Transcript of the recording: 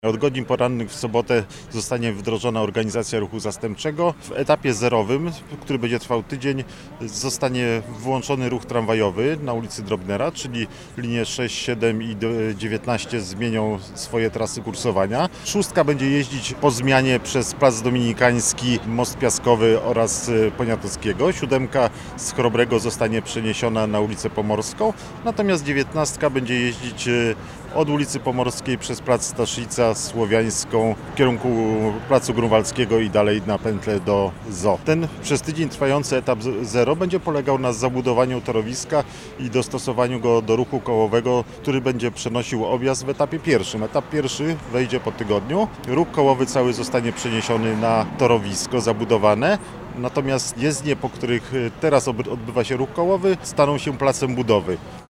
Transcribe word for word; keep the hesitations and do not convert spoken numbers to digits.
Od godzin porannych w sobotę zostanie wdrożona organizacja ruchu zastępczego. W etapie zerowym, który będzie trwał tydzień, zostanie włączony ruch tramwajowy na ulicy Drobnera, czyli linie sześć, siedem i dziewiętnaście zmienią swoje trasy kursowania. Szóstka będzie jeździć po zmianie przez Plac Dominikański, Most Piaskowy oraz Poniatowskiego. Siódemka z Chrobrego zostanie przeniesiona na ulicę Pomorską, natomiast dziewiętnastka będzie jeździć od ulicy Pomorskiej przez Plac Staszica, Słowiańską w kierunku Placu Grunwaldzkiego i dalej na pętlę do Z O O. Ten przez tydzień trwający etap zero będzie polegał na zabudowaniu torowiska i dostosowaniu go do ruchu kołowego, który będzie przenosił objazd w etapie pierwszym. Etap pierwszy wejdzie po tygodniu. Ruch kołowy cały zostanie przeniesiony na torowisko zabudowane. Natomiast jezdnie, po których teraz odbywa się ruch kołowy, staną się placem budowy.